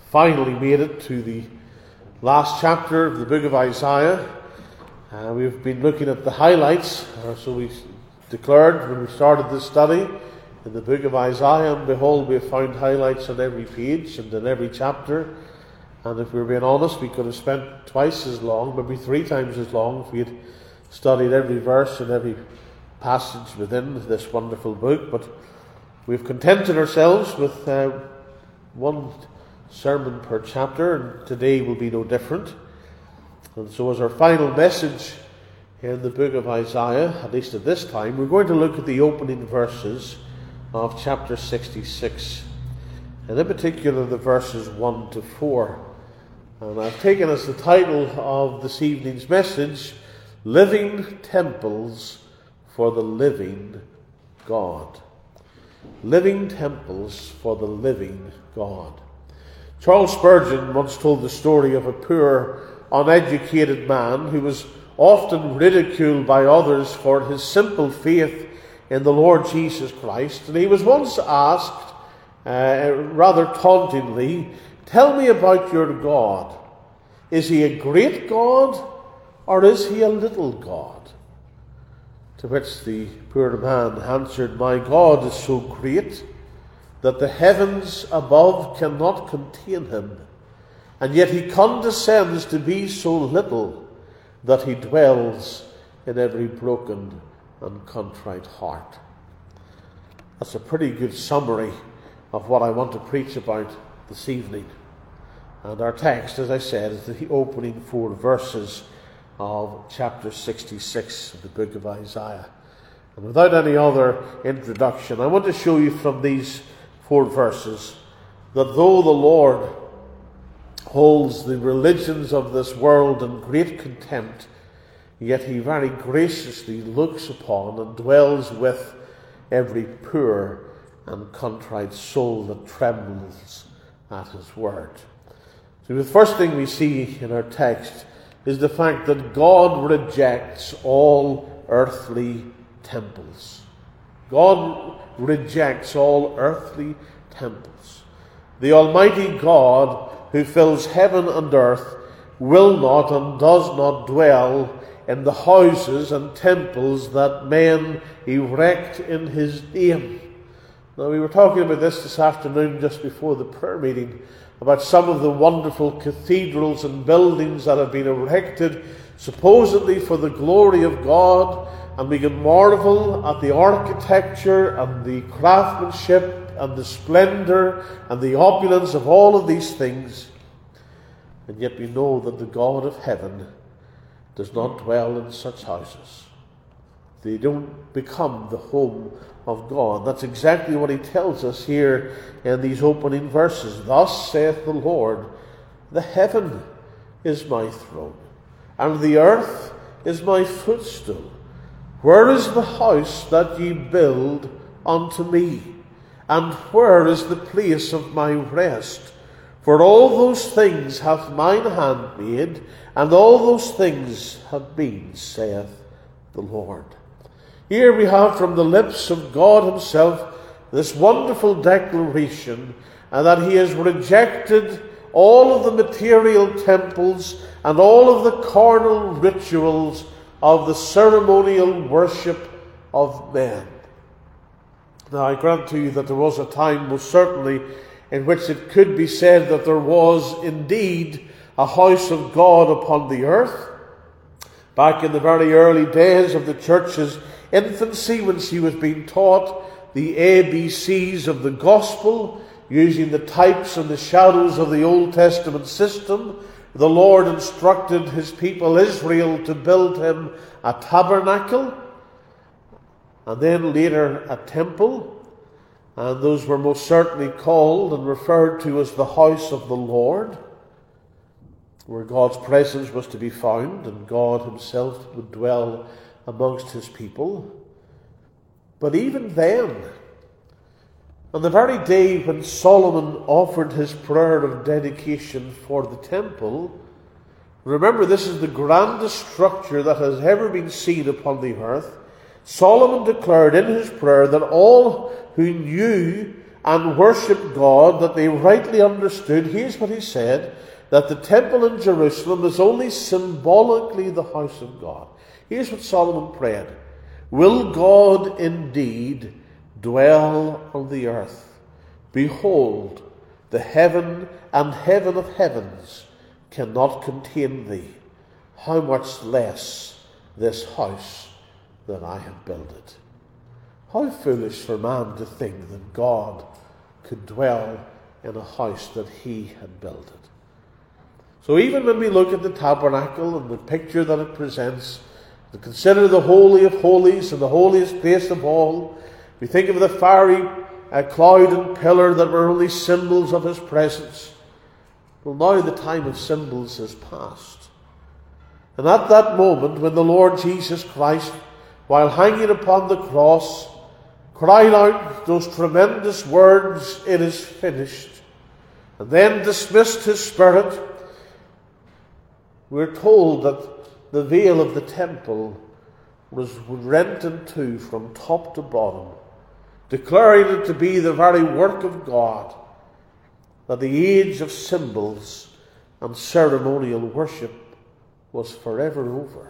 finally made it to the last chapter of the book of Isaiah. We've been looking at the highlights, so we declared when we started this study in the book of Isaiah, and behold, we have found highlights on every page and in every chapter. And if we were being honest, we could have spent twice as long, maybe 3 times as long, if we had studied every verse and every passage within this wonderful book. But we've contented ourselves with one sermon per chapter, and today will be no different. And so as our final message in the book of Isaiah, at least at this time, we're going to look at the opening verses of chapter 66, and in particular the verses 1 to 4. And I've taken as the title of this evening's message, Living Temples for the Living God. Living Temples for the Living God. Charles Spurgeon once told the story of a poor, uneducated man who was often ridiculed by others for his simple faith in the Lord Jesus Christ. And he was once asked, rather tauntingly, "Tell me about your God. Is he a great God, or is he a little God?" To which the poor man answered, "My God is so great that the heavens above cannot contain him, and yet he condescends to be so little that he dwells in every broken and contrite heart." That's a pretty good summary of what I want to preach about this evening. And our text, as I said, is the opening 4 verses of chapter 66 of the book of Isaiah. And without any other introduction, I want to show you from these 4 verses that though the Lord holds the religions of this world in great contempt, yet he very graciously looks upon and dwells with every poor and contrite soul that trembles at his word. So the first thing we see in our text is the fact that God rejects all earthly temples. God rejects all earthly temples. The Almighty God, who fills heaven and earth, will not and does not dwell in the houses and temples that men erect in his name. Now, we were talking about this afternoon just before the prayer meeting, about some of the wonderful cathedrals and buildings that have been erected supposedly for the glory of God, and we can marvel at the architecture and the craftsmanship and the splendour and the opulence of all of these things, and yet we know that the God of heaven does not dwell in such houses. They don't become the home of God. That's exactly what he tells us here in these opening verses. "Thus saith the Lord, the heaven is my throne, and the earth is my footstool. Where is the house that ye build unto me? And where is the place of my rest? For all those things hath mine hand made, and all those things have been, saith the Lord." Here we have from the lips of God himself this wonderful declaration that he has rejected all of the material temples and all of the carnal rituals of the ceremonial worship of men. Now, I grant to you that there was a time, most certainly, in which it could be said that there was indeed a house of God upon the earth. Back in the very early days of the church's infancy, when she was being taught the ABCs of the gospel, using the types and the shadows of the Old Testament system, the Lord instructed his people Israel to build him a tabernacle, and then later a temple. And those were most certainly called and referred to as the house of the Lord, where God's presence was to be found and God himself would dwell amongst his people. But even then, on the very day when Solomon offered his prayer of dedication for the temple, remember, this is the grandest structure that has ever been seen upon the earth. Solomon declared in his prayer that all who knew and worshipped God, that they rightly understood, here's what he said, that the temple in Jerusalem is only symbolically the house of God. Here's what Solomon prayed: will God indeed dwell on the earth? Behold, the heaven and heaven of heavens cannot contain thee. How much less this house that I have builded. How foolish for man to think that God could dwell in a house that he had builded. So even when we look at the tabernacle and the picture that it presents, to consider the Holy of Holies and the holiest place of all, we think of the fiery cloud and pillar that were only symbols of his presence. Well, now the time of symbols is past. And at that moment, when the Lord Jesus Christ, while hanging upon the cross, cried out those tremendous words, "It is finished," and then dismissed his spirit, we're told that the veil of the temple was rent in two from top to bottom, declaring it to be the very work of God, that the age of symbols and ceremonial worship was forever over.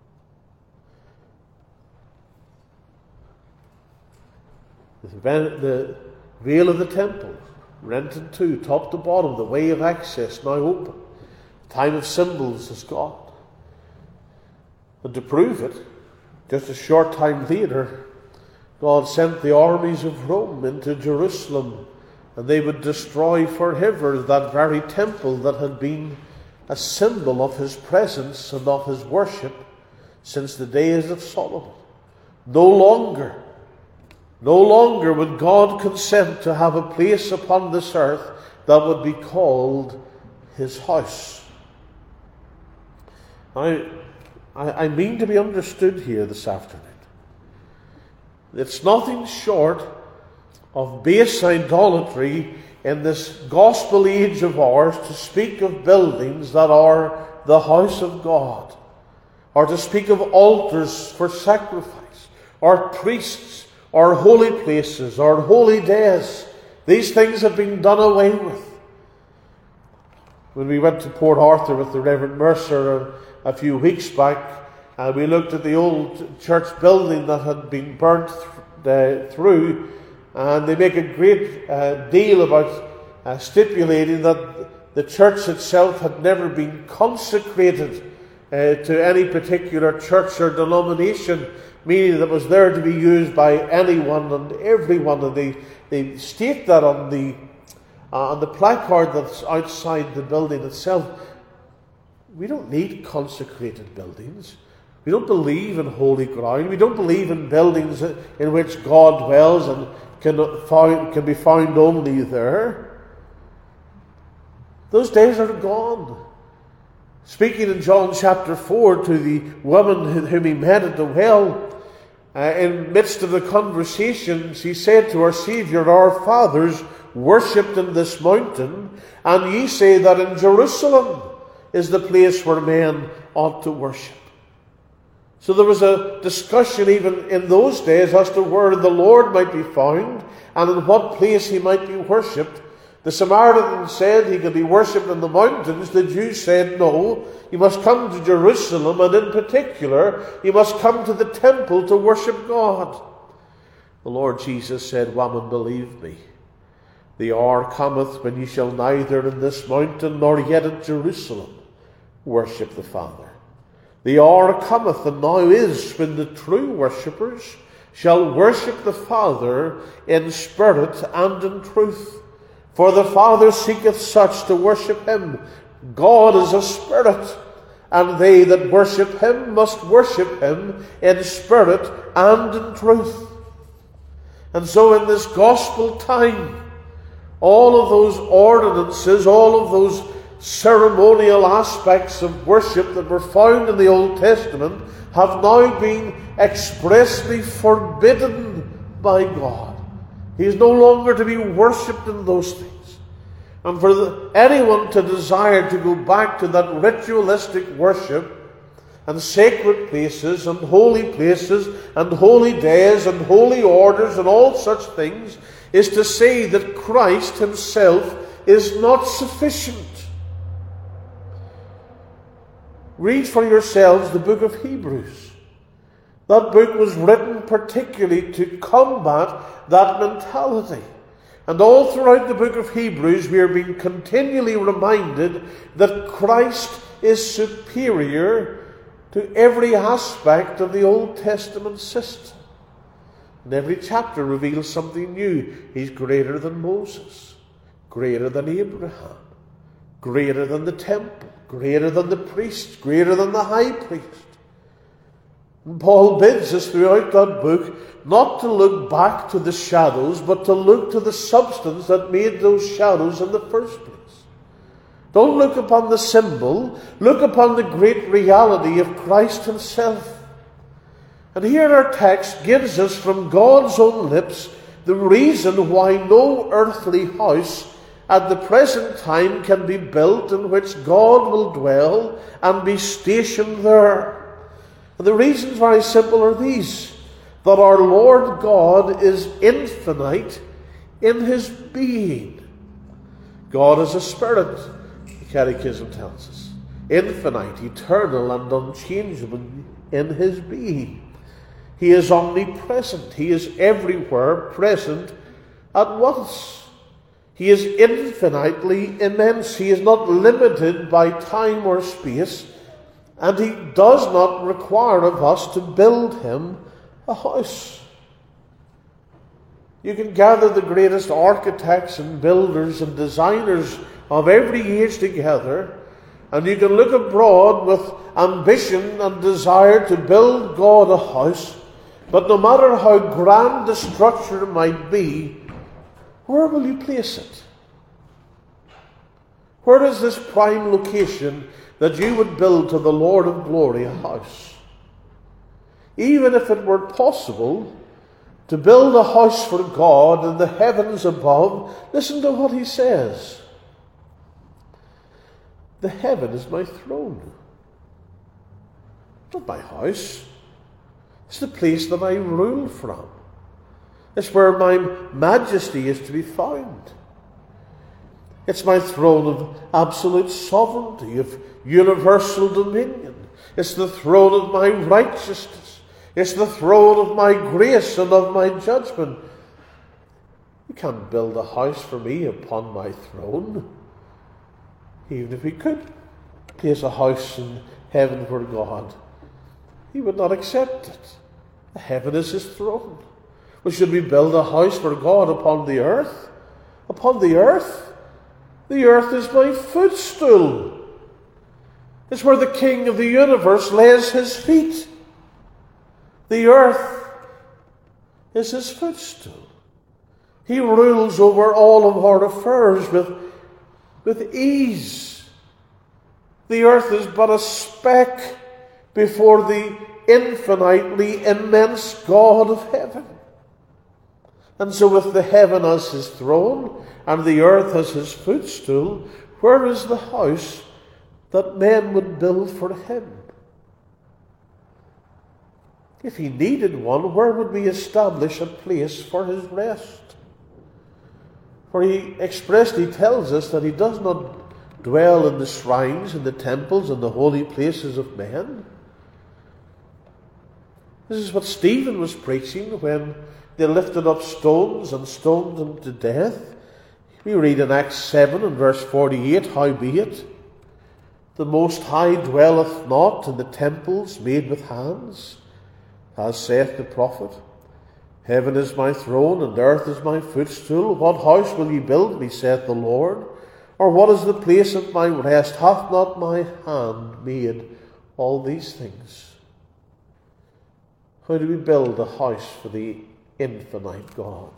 The veil of the temple, rent in two, top to bottom, the way of access now open. The time of symbols is gone. And to prove it, just a short time later, God sent the armies of Rome into Jerusalem, and they would destroy forever that very temple that had been a symbol of his presence and of his worship since the days of Solomon. No longer would God consent to have a place upon this earth that would be called his house. Now, I mean to be understood here this afternoon. It's nothing short of base idolatry in this gospel age of ours to speak of buildings that are the house of God, or to speak of altars for sacrifice, or priests, or holy places, or holy days. These things have been done away with. When we went to Port Arthur with the Reverend Mercer a few weeks back, we looked at the old church building that had been burnt through, and they make a great deal about stipulating that the church itself had never been consecrated to any particular church or denomination, meaning that it was there to be used by anyone and everyone. And they state that on the placard that's outside the building itself. We don't need consecrated buildings. We don't believe in holy ground. We don't believe in buildings in which God dwells and can be found only there. Those days are gone. Speaking in John chapter 4 to the woman whom he met at the well, in midst of the conversation, she said to our Saviour, "Our fathers worshipped in this mountain, and ye say that in Jerusalem is the place where men ought to worship." So there was a discussion even in those days as to where the Lord might be found and in what place he might be worshipped. The Samaritans said he could be worshipped in the mountains. The Jews said, no, you must come to Jerusalem, and in particular, you must come to the temple to worship God. The Lord Jesus said, "Woman, believe me, the hour cometh when ye shall neither in this mountain nor yet at Jerusalem worship the Father. The hour cometh, and now is, when the true worshippers shall worship the Father in spirit and in truth. For the Father seeketh such to worship him. God is a spirit, and they that worship him must worship him in spirit and in truth." And so in this gospel time, all of those ordinances, all of those ceremonial aspects of worship that were found in the Old Testament have now been expressly forbidden by God. He is no longer to be worshipped in those things. And for anyone to desire to go back to that ritualistic worship and sacred places and holy days and holy orders and all such things is to say that Christ himself is not sufficient. Read for yourselves the book of Hebrews. That book was written particularly to combat that mentality. And all throughout the book of Hebrews, we are being continually reminded that Christ is superior to every aspect of the Old Testament system. And every chapter reveals something new. He's greater than Moses, greater than Abraham, greater than the temple, greater than the priests, greater than the high priest. And Paul bids us throughout that book not to look back to the shadows, but to look to the substance that made those shadows in the first place. Don't look upon the symbol, look upon the great reality of Christ himself. And here our text gives us from God's own lips the reason why no earthly house at the present time can be built in which God will dwell and be stationed there. And the reasons, very simple, are these: that our Lord God is infinite in his being. God is a spirit, the Catechism tells us. Infinite, eternal, and unchangeable in his being. He is omnipresent. He is everywhere present at once. He is infinitely immense. He is not limited by time or space, and he does not require of us to build him a house. You can gather the greatest architects and builders and designers of every age together, and you can look abroad with ambition and desire to build God a house, but no matter how grand the structure might be, where will you place it? Where is this prime location that you would build to the Lord of glory a house? Even if it were possible to build a house for God in the heavens above, listen to what he says. The heaven is my throne, not my house. It's the place that I rule from. It's where my majesty is to be found. It's my throne of absolute sovereignty, of universal dominion. It's the throne of my righteousness. It's the throne of my grace and of my judgment. You can't build a house for me upon my throne. Even if we could place a house in heaven for God, he would not accept it. Heaven is his throne. Well, should we build a house for God upon the earth? Upon the earth? The earth is my footstool. It's where the King of the universe lays his feet. The earth is his footstool. He rules over all of our affairs with ease. The earth is but a speck before the infinitely immense God of heaven. And so with the heaven as his throne and the earth as his footstool, where is the house that men would build for him? If he needed one, where would we establish a place for his rest? For he expressly tells us that he does not dwell in the shrines, in the temples, and the holy places of men. This is what Stephen was preaching when they lifted up stones and stoned him to death. We read in Acts 7 and verse 48, "Howbeit, the Most High dwelleth not in the temples made with hands, as saith the prophet, Heaven is my throne, and earth is my footstool. What house will ye build me, saith the Lord? Or what is the place of my rest? Hath not my hand made all these things?" How do we build a house for the infinite God,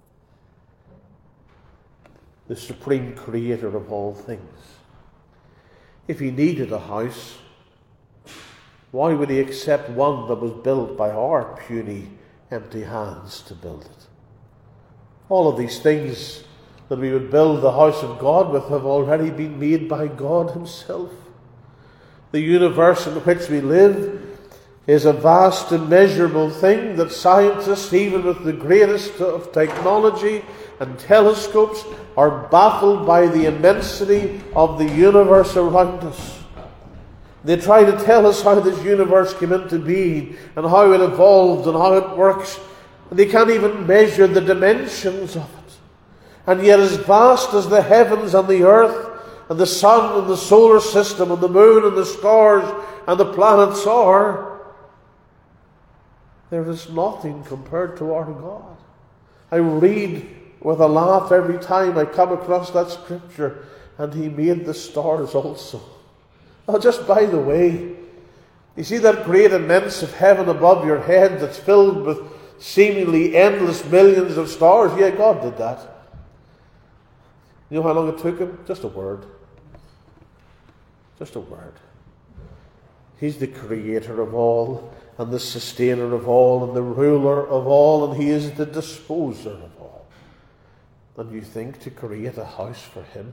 the supreme creator of all things? If he needed a house, why would he accept one that was built by our puny, empty hands to build it? All of these things that we would build the house of God with have already been made by God himself. The universe in which we live is a vast, immeasurable thing that scientists, even with the greatest of technology and telescopes are baffled by the immensity of the universe around us. They try to tell us how this universe came into being and how it evolved and how it works. And they can't even measure the dimensions of it. And yet, as vast as the heavens and the earth and the sun and the solar system and the moon and the stars and the planets are, there is nothing compared to our God. I read with a laugh every time I come across that scripture, and He made the stars also. Oh, just by the way, you see that great immense of heaven above your head that's filled with seemingly endless millions of stars? Yeah, God did that. You know how long it took Him? Just a word. Just a word. He's the creator of all, and the sustainer of all, and the ruler of all, and He is the disposer of all. And you think to create a house for Him?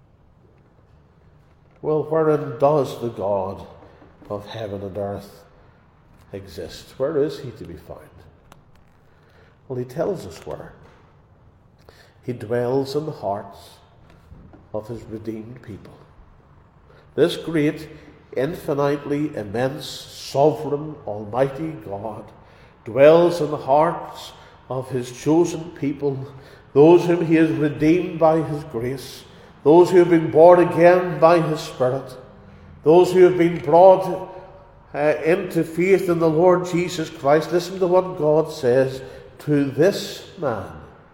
Well, wherein does the God of heaven and earth exist? Where is He to be found? Well, He tells us where. He dwells in the hearts of His redeemed people. This great, infinitely immense, sovereign, almighty God dwells in the hearts of His chosen people, those whom He has redeemed by His grace, those who have been born again by His Spirit, those who have been brought into faith in the Lord Jesus Christ. Listen to what God says: to this man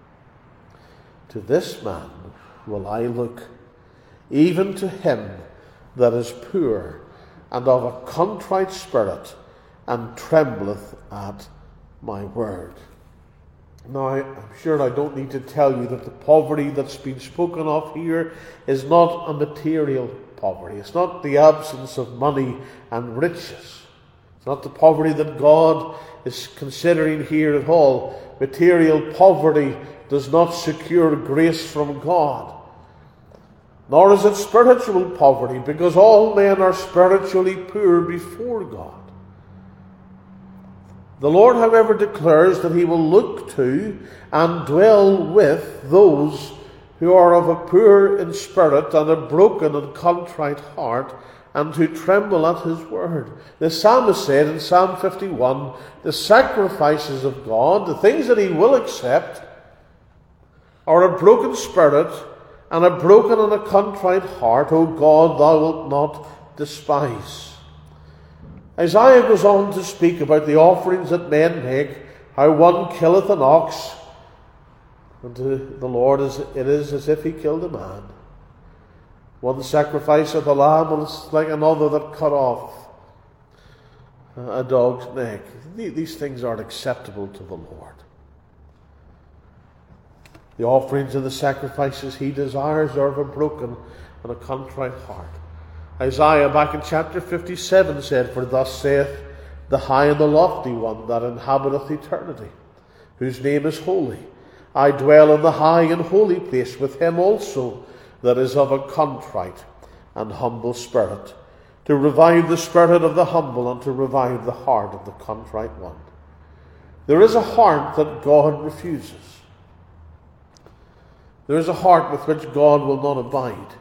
will I look, even to him that is poor and of a contrite spirit, and trembleth at my word. Now, I'm sure I don't need to tell you that the poverty that's been spoken of here is not a material poverty. It's not the absence of money and riches. It's not the poverty that God is considering here at all. Material poverty does not secure grace from God. Nor is it spiritual poverty, because all men are spiritually poor before God. The Lord, however, declares that He will look to and dwell with those who are of a poor in spirit and a broken and contrite heart, and who tremble at His word. The psalmist said in Psalm 51, the sacrifices of God, the things that He will accept, are a broken spirit and a broken and a contrite heart, O God, Thou wilt not despise. Isaiah goes on to speak about the offerings that men make, how one killeth an ox, and to the Lord it is as if He killed a man. One sacrificeth a lamb, and it's like another that cut off a dog's neck. These things aren't acceptable to the Lord. The offerings and the sacrifices He desires are of a broken and a contrite heart. Isaiah, back in chapter 57, said, for thus saith the high and the lofty one that inhabiteth eternity, whose name is holy. I dwell in the high and holy place with him also that is of a contrite and humble spirit, to revive the spirit of the humble and to revive the heart of the contrite one. There is a heart that God refuses. There is a heart with which God will not abide.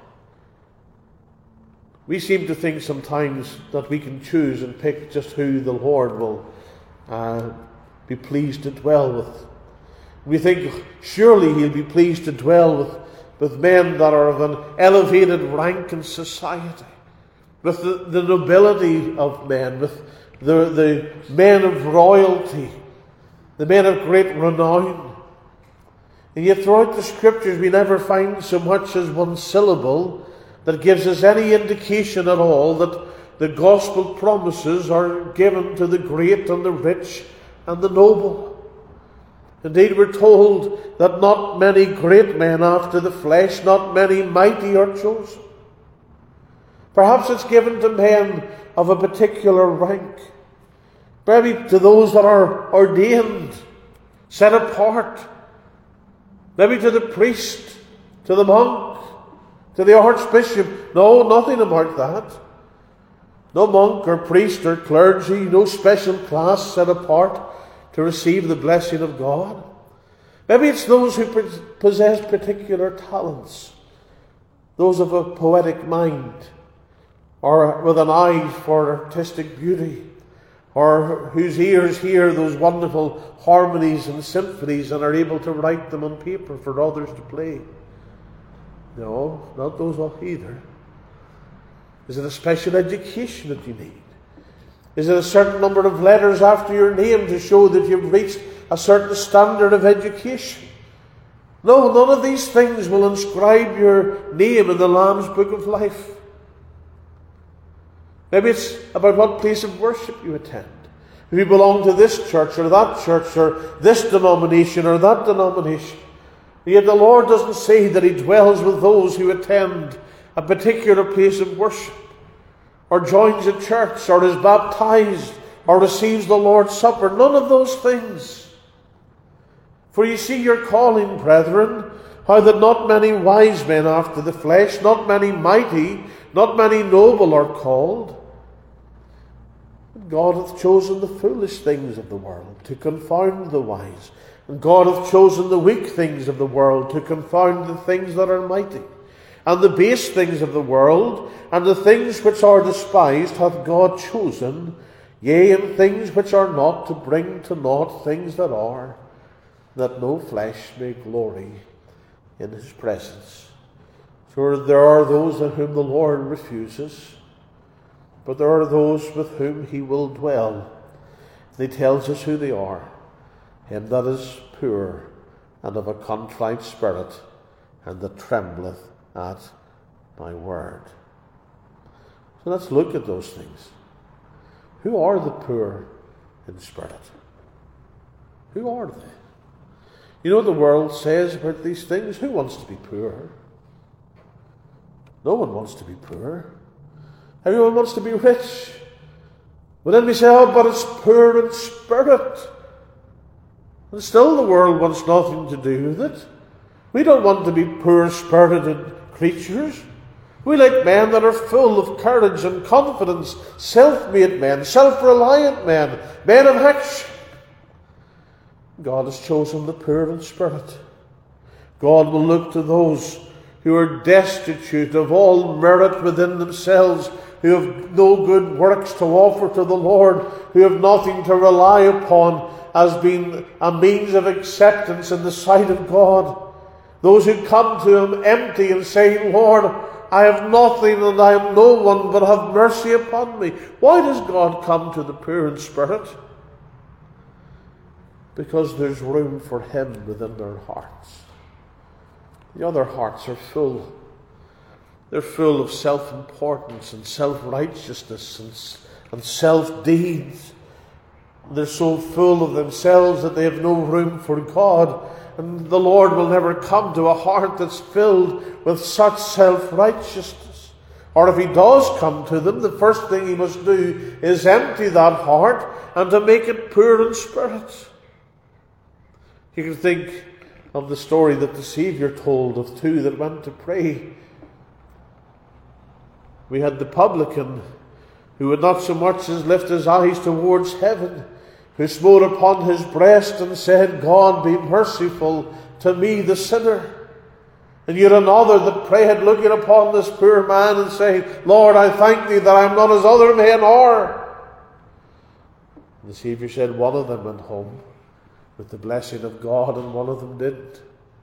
We seem to think sometimes that we can choose and pick just who the Lord will be pleased to dwell with. We think surely He'll be pleased to dwell with men that are of an elevated rank in society, with the nobility of men, with the men of royalty, the men of great renown. And yet throughout the Scriptures we never find so much as one syllable that gives us any indication at all that the gospel promises are given to the great and the rich and the noble. Indeed, we're told that not many great men after the flesh, not many mighty are chosen. Perhaps it's given to men of a particular rank, maybe to those that are ordained, set apart, maybe to the priest, to the monk, to the archbishop. No, nothing about that. No monk or priest or clergy, no special class set apart to receive the blessing of God. Maybe it's those who possess particular talents, those of a poetic mind, or with an eye for artistic beauty, or whose ears hear those wonderful harmonies and symphonies and are able to write them on paper for others to play. No, not those either. Is it a special education that you need? Is it a certain number of letters after your name to show that you've reached a certain standard of education? No, none of these things will inscribe your name in the Lamb's Book of Life. Maybe it's about what place of worship you attend. If you belong to this church or this denomination or that denomination. Yet the Lord doesn't say that He dwells with those who attend a particular place of worship, or joins a church, or is baptized, or receives the Lord's Supper. None of those things. For you see your calling, brethren, how that not many wise men after the flesh, not many mighty, not many noble are called. God hath chosen the foolish things of the world to confound the wise. And God hath chosen the weak things of the world to confound the things that are mighty. And the base things of the world, and the things which are despised, hath God chosen, yea, and things which are not, to bring to naught things that are, that no flesh may glory in His presence. For there are those in whom the Lord refuses, but there are those with whom He will dwell. And He tells us who they are. Him that is poor and of a contrite spirit, and that trembleth at my word. So let's look at those things. Who are the poor in spirit? Who are they? You know, the world says about these things, who wants to be poor? No one wants to be poor. Everyone wants to be rich. But then we say, oh, but it's poor in spirit. And still the world wants nothing to do with it. We don't want to be poor-spirited creatures. We like men that are full of courage and confidence, self-made men, self-reliant men, men of action. God has chosen the poor in spirit. God will look to those who are destitute of all merit within themselves, who have no good works to offer to the Lord, who have nothing to rely upon as being a means of acceptance in the sight of God. Those who come to Him empty and say, Lord, I have nothing and I am no one, but have mercy upon me. Why does God come to the poor in spirit? Because there's room for Him within their hearts. The other hearts are full. They're full of self-importance and self-righteousness and self-deeds. They're so full of themselves that they have no room for God. And the Lord will never come to a heart that's filled with such self-righteousness. Or if He does come to them, the first thing He must do is empty that heart and to make it poor in spirit. You can think of the story that the Saviour told of two that went to pray. We had the publican who would not so much as lift his eyes towards heaven, who smote upon his breast and said, God, be merciful to me, the sinner. And yet another that prayed, looking upon this poor man and saying, Lord, I thank Thee that I am not as other men are. And the Saviour said, one of them went home with the blessing of God, and one of them didn't.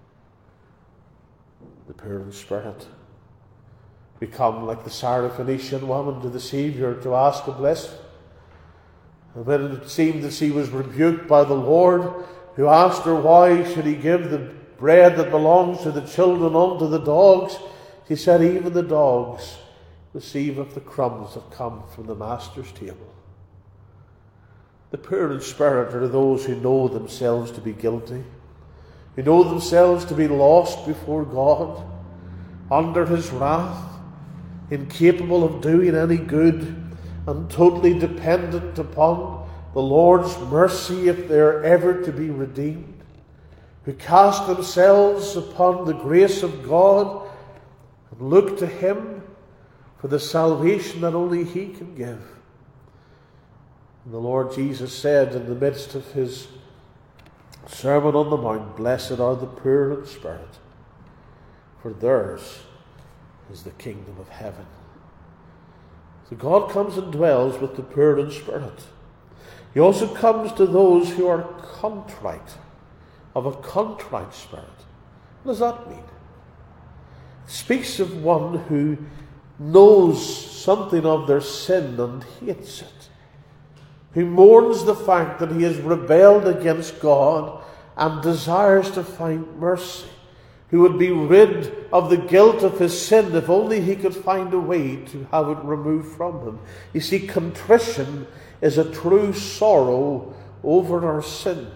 The poor in spirit become like the Syrophoenician woman to the Saviour to ask a blessing. And when it seemed that she was rebuked by the Lord, who asked her why should He give the bread that belongs to the children unto the dogs, she said, even the dogs receive of the crumbs that come from the Master's table. The poor in spirit are those who know themselves to be guilty, who know themselves to be lost before God, under His wrath, incapable of doing any good, and totally dependent upon the Lord's mercy if they are ever to be redeemed, who cast themselves upon the grace of God and look to Him for the salvation that only He can give. And the Lord Jesus said in the midst of His Sermon on the Mount, blessed are the poor in spirit, for theirs is the kingdom of heaven. So God comes and dwells with the poor in spirit. He also comes to those who are contrite, of a contrite spirit. What does that mean? It speaks of one who knows something of their sin and hates it, who mourns the fact that he has rebelled against God and desires to find mercy, who would be rid of the guilt of his sin if only he could find a way to have it removed from him. You see, contrition is a true sorrow over our sin.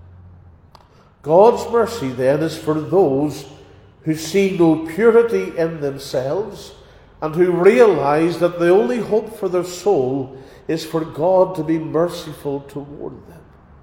God's mercy then is for those who see no purity in themselves and who realize that the only hope for their soul is for God to be merciful toward them.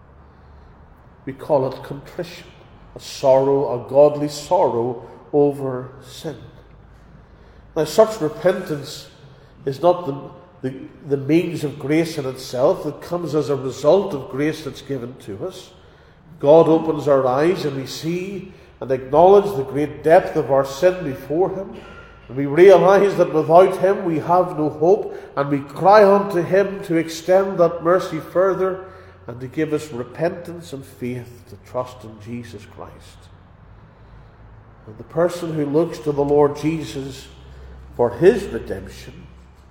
We call it contrition, a sorrow, a godly sorrow over sin. Now, such repentance is not the means of grace in itself. It comes as a result of grace that's given to us. God opens our eyes and we see and acknowledge the great depth of our sin before him. And we realize that without him we have no hope, and we cry unto him to extend that mercy further and to give us repentance and faith to trust in Jesus Christ. And the person who looks to the Lord Jesus for his redemption,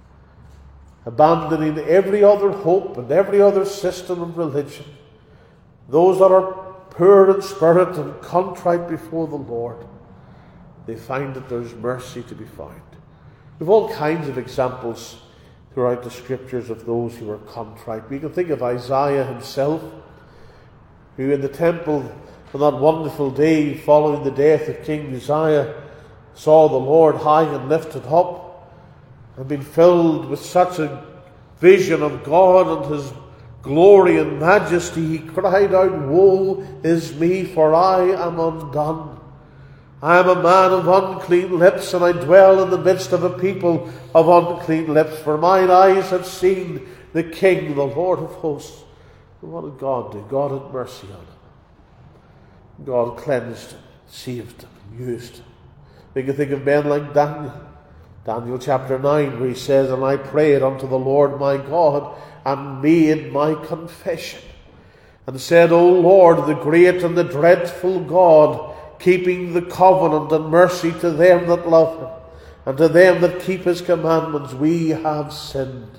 abandoning every other hope and every other system of religion, those that are poor in spirit and contrite before the Lord, they find that there's mercy to be found. We have all kinds of examples throughout the scriptures of those who are contrite. We can think of Isaiah himself, who in the temple on that wonderful day following the death of King Uzziah saw the Lord high and lifted up, and been filled with such a vision of God and his glory and majesty, he cried out, "Woe is me, for I am undone. I am a man of unclean lips, and I dwell in the midst of a people of unclean lips. For mine eyes have seen the King, the Lord of hosts." And what did God do? God had mercy on him. God cleansed him, saved him, used him. We can think of men like Daniel. Daniel chapter 9, where he says, "And I prayed unto the Lord my God, and made my confession, and said, O Lord, the great and the dreadful God, keeping the covenant and mercy to them that love him, and to them that keep his commandments, we have sinned.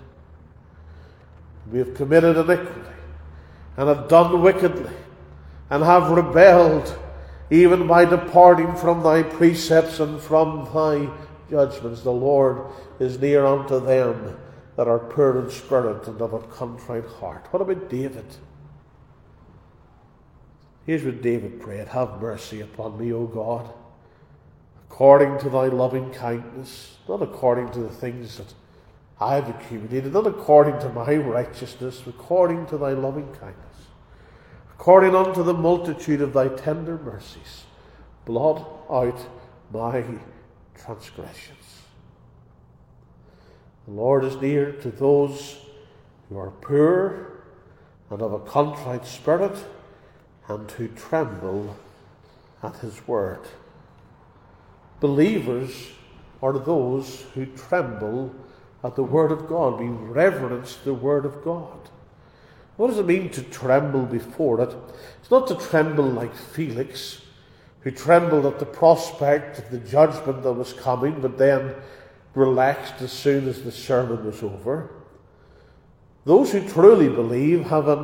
We have committed iniquity, and have done wickedly, and have rebelled, even by departing from thy precepts and from thy judgments. The Lord is near unto them that are poor in spirit and of a contrite heart." What about David? Here's what David prayed: "Have mercy upon me, O God, according to thy loving kindness," not according to the things that I have accumulated, not according to my righteousness, according to thy loving kindness, according unto the multitude of thy tender mercies, blot out my transgressions. The Lord is near to those who are poor and of a contrite spirit, and who tremble at his word. Believers are those who tremble at the word of God. We reverence the word of God. What does it mean to tremble before it? It's not to tremble like Felix, who trembled at the prospect of the judgment that was coming, but then relaxed as soon as the sermon was over. Those who truly believe have an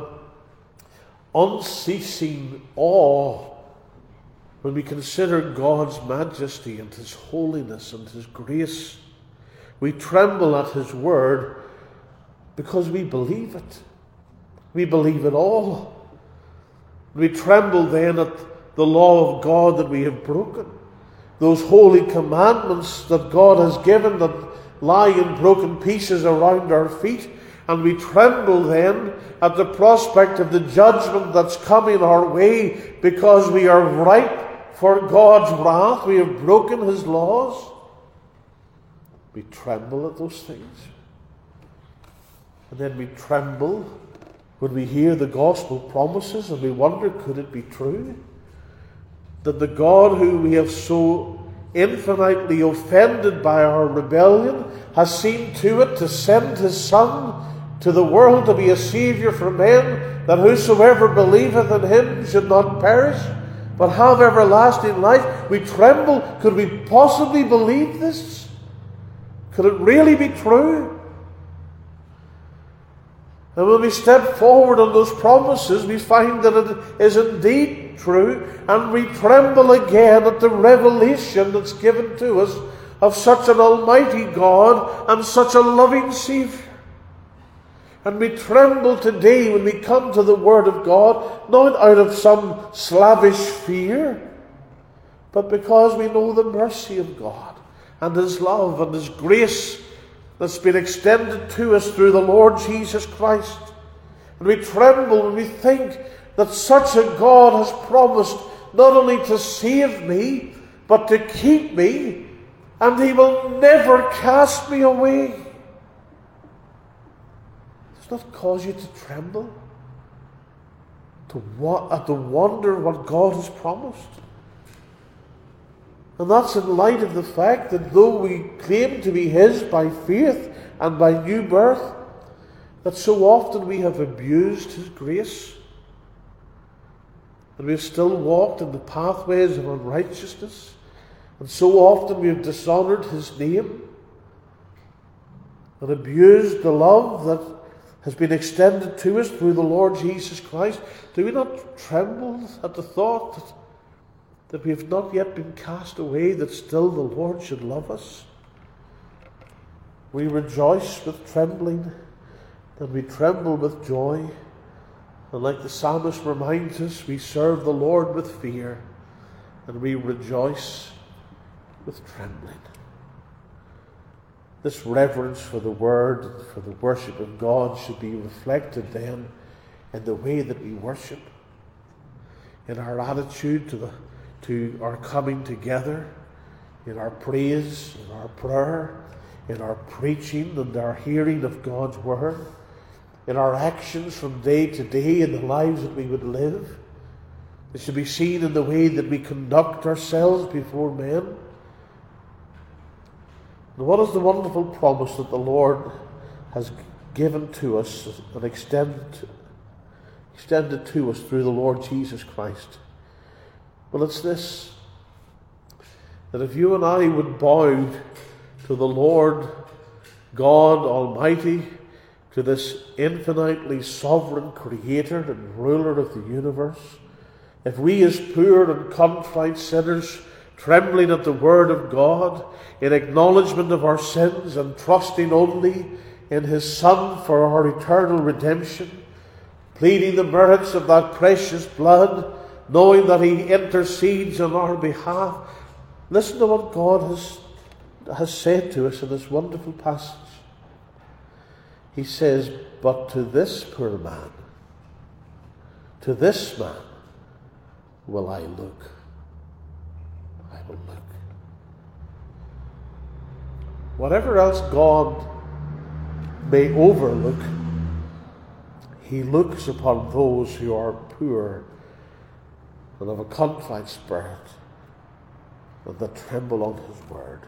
unceasing awe when we consider God's majesty and his holiness and his grace. We tremble at his word because we believe it. We believe it all. We tremble then at the law of God that we have broken, those holy commandments that God has given that lie in broken pieces around our feet. And we tremble then at the prospect of the judgment that's coming our way, because we are ripe for God's wrath. We have broken his laws. We tremble at those things. And then we tremble when we hear the gospel promises and we wonder, could it be true? That the God who we have so infinitely offended by our rebellion has seen to it to send his Son to the world to be a Saviour for men, that whosoever believeth in him should not perish, but have everlasting life. We tremble. Could we possibly believe this? Could it really be true? And when we step forward on those promises, we find that it is indeed true, and we tremble again at the revelation that's given to us of such an almighty God and such a loving Saviour. And we tremble today when we come to the Word of God, not out of some slavish fear, but because we know the mercy of God and His love and His grace that's been extended to us through the Lord Jesus Christ. And we tremble when we think that such a God has promised not only to save me, but to keep me, and He will never cast me away. Does that cause you to tremble? At the wonder of what God has promised? And that's in light of the fact that though we claim to be His by faith and by new birth, that so often we have abused His grace, and we have still walked in the pathways of unrighteousness, and so often we have dishonoured His name and abused the love that has been extended to us through the Lord Jesus Christ. Do we not tremble at the thought that we have not yet been cast away, that still the Lord should love us? We rejoice with trembling, and we tremble with joy. And like the psalmist reminds us, we serve the Lord with fear, and we rejoice with trembling. This reverence for the Word, for the worship of God, should be reflected then in the way that we worship, in our attitude to our coming together, in our praise, in our prayer, in our preaching and our hearing of God's Word, in our actions from day to day, in the lives that we would live. It should be seen in the way that we conduct ourselves before men. And what is the wonderful promise that the Lord has given to us and extended to us through the Lord Jesus Christ? Well, it's this, that if you and I would bow to the Lord God Almighty, to this infinitely sovereign Creator and ruler of the universe, if we as poor and contrite sinners, trembling at the Word of God, in acknowledgement of our sins and trusting only in His Son for our eternal redemption, pleading the merits of that precious blood, knowing that He intercedes on our behalf, listen to what God has said to us in this wonderful passage. He says, but to this poor man, to this man will I look. I will look. Whatever else God may overlook, He looks upon those who are poor and of a contrite spirit and that tremble on His word.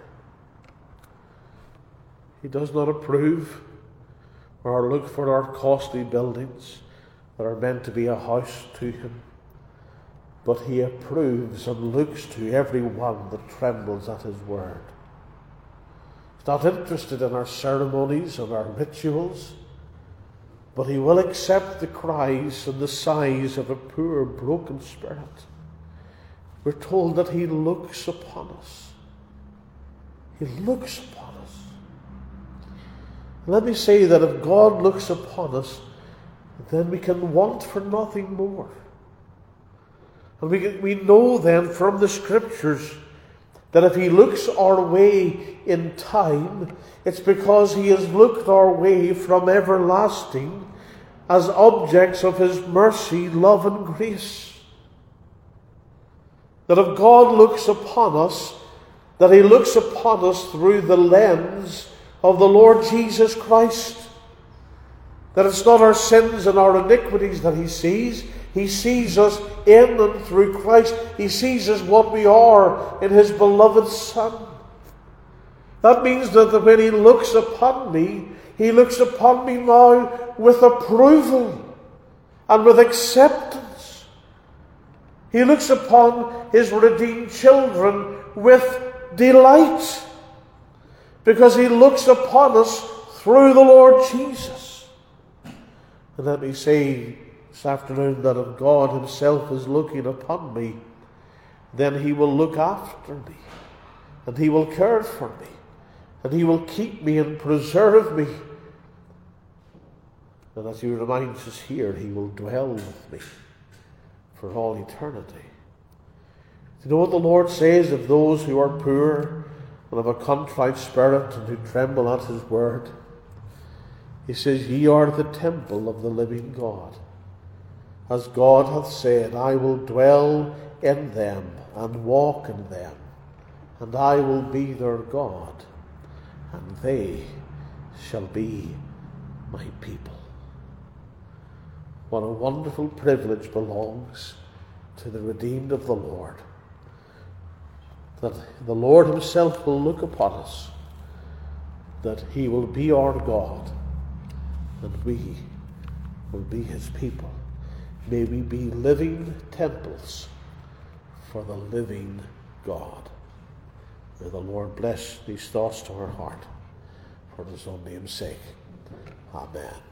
He does not approve or look for our costly buildings that are meant to be a house to Him, but He approves and looks to every one that trembles at His word. He's not interested in our ceremonies and our rituals, but He will accept the cries and the sighs of a poor, broken spirit. We're told that He looks upon us. He looks upon us. Let me say that if God looks upon us, then we can want for nothing more. And we know then from the Scriptures that if He looks our way in time, it's because He has looked our way from everlasting as objects of His mercy, love and grace. That if God looks upon us, that He looks upon us through the lens of the Lord Jesus Christ. That it's not our sins and our iniquities that he sees. He sees us in and through Christ. He sees us what we are in his beloved Son. That means that when he looks upon me, he looks upon me now with approval and with acceptance. He looks upon his redeemed children with delight, because he looks upon us through the Lord Jesus. And let me say this afternoon that if God himself is looking upon me, then he will look after me, and he will care for me, and he will keep me and preserve me. And as he reminds us here, he will dwell with me for all eternity. Do you know what the Lord says of those who are poor and of a contrite spirit and who tremble at his word? He says, "Ye are the temple of the living God. As God hath said, I will dwell in them and walk in them, and I will be their God, and they shall be my people." What a wonderful privilege belongs to the redeemed of the Lord, that the Lord himself will look upon us, that he will be our God, and we will be his people. May we be living temples for the living God. May the Lord bless these thoughts to our heart for his own name's sake. Amen.